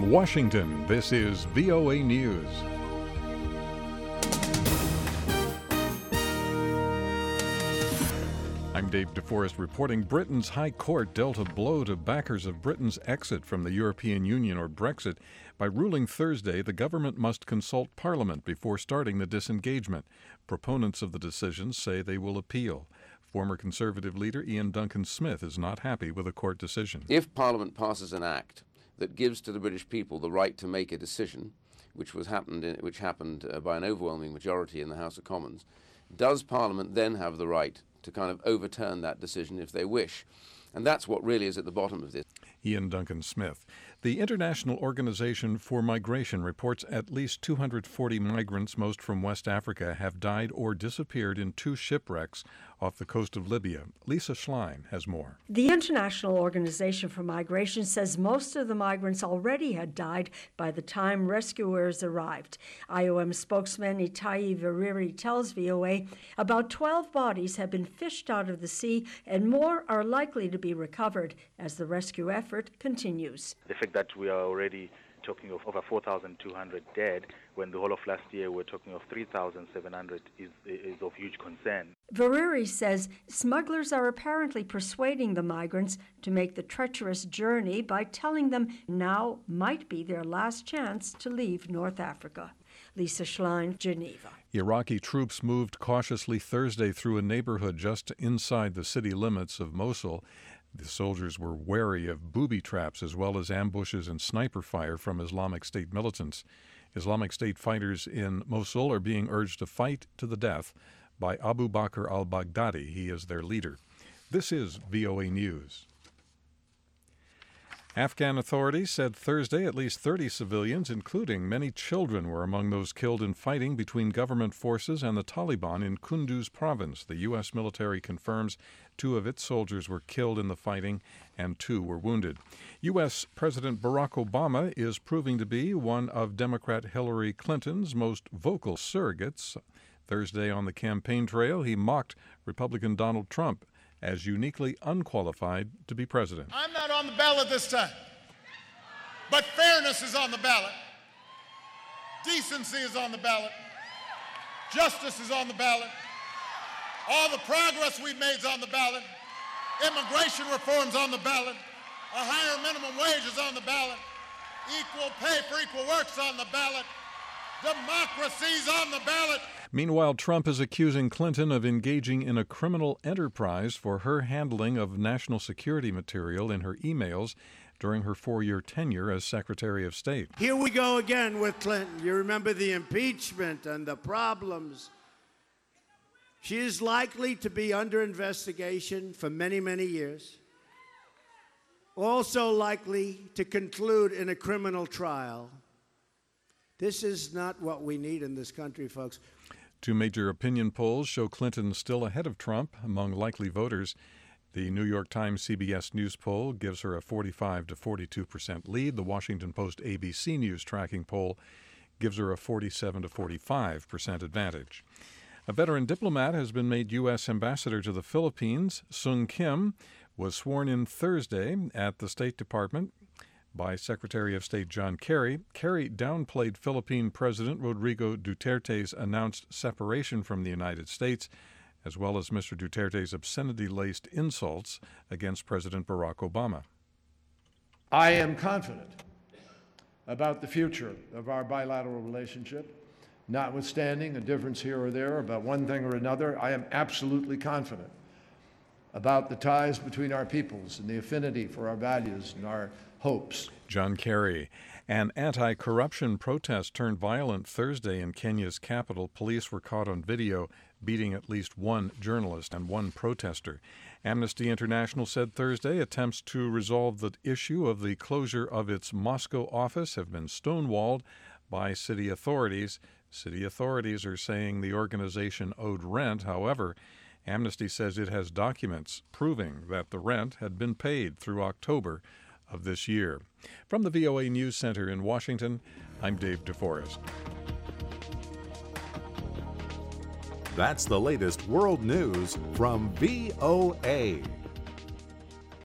Washington, this is VOA News. I'm Dave DeForest reporting. Britain's High Court dealt a blow to backers of Britain's exit from the European Union, or Brexit, by ruling Thursday the government must consult Parliament before starting the disengagement. Proponents of the decision say they will appeal. Former Conservative leader Ian Duncan Smith is not happy with the court decision. If Parliament passes an act that gives to the British people the right to make a decision, which happened by an overwhelming majority in the House of Commons, does Parliament then have the right to kind of overturn that decision if they wish? And that's what really is at the bottom of this. Ian Duncan Smith. The International Organization for Migration reports at least 240 migrants, most from West Africa, have died or disappeared in 2 shipwrecks off the coast of Libya. Lisa Schlein has more. The International Organization for Migration says most of the migrants already had died by the time rescuers arrived. IOM spokesman Itai Veriri tells VOA about 12 bodies have been fished out of the sea and more are likely to be recovered as the rescue effort continues. The fact that we are already talking of over 4,200 dead, when the whole of last year we're talking of 3,700 is of huge concern. Veriri says smugglers are apparently persuading the migrants to make the treacherous journey by telling them now might be their last chance to leave North Africa. Lisa Schlein, Geneva. Iraqi troops moved cautiously Thursday through a neighborhood just inside the city limits of Mosul. The soldiers were wary of booby traps as well as ambushes and sniper fire from Islamic State militants. Islamic State fighters in Mosul are being urged to fight to the death by Abu Bakr al-Baghdadi. He is their leader. This is VOA News. Afghan authorities said Thursday at least 30 civilians, including many children, were among those killed in fighting between government forces and the Taliban in Kunduz province. The U.S. military confirms 2 of its soldiers were killed in the fighting and 2 were wounded. U.S. President Barack Obama is proving to be one of Democrat Hillary Clinton's most vocal surrogates. Thursday on the campaign trail, he mocked Republican Donald Trump as uniquely unqualified to be president. I'm not on the ballot this time, but fairness is on the ballot. Decency is on the ballot. Justice is on the ballot. All the progress we've made is on the ballot. Immigration reform's on the ballot. A higher minimum wage is on the ballot. Equal pay for equal work's on the ballot. Democracy's on the ballot. Meanwhile, Trump is accusing Clinton of engaging in a criminal enterprise for her handling of national security material in her emails during her 4-year tenure as Secretary of State. Here we go again with Clinton. You remember the impeachment and the problems. She is likely to be under investigation for many, many years. Also likely to conclude in a criminal trial. This is not what we need in this country, folks. 2 major opinion polls show Clinton still ahead of Trump among likely voters. The New York Times CBS News poll gives her a 45 to 42% lead. The Washington Post ABC News tracking poll gives her a 47 to 45% advantage. A veteran diplomat has been made U.S. ambassador to the Philippines. Sung Kim was sworn in Thursday at the State Department by Secretary of State John Kerry. Kerry downplayed Philippine President Rodrigo Duterte's announced separation from the United States, as well as Mr. Duterte's obscenity-laced insults against President Barack Obama. I am confident about the future of our bilateral relationship. Notwithstanding a difference here or there about one thing or another, I am absolutely confident about the ties between our peoples and the affinity for our values and our hopes. John Kerry. An anti-corruption protest turned violent Thursday in Kenya's capital. Police were caught on video beating at least 1 journalist and 1 protester. Amnesty International said Thursday attempts to resolve the issue of the closure of its Moscow office have been stonewalled by city authorities. City authorities are saying the organization owed rent. However, Amnesty says it has documents proving that the rent had been paid through October of this year. From the VOA News Center in Washington, I'm Dave DeForest. That's the latest world news from VOA.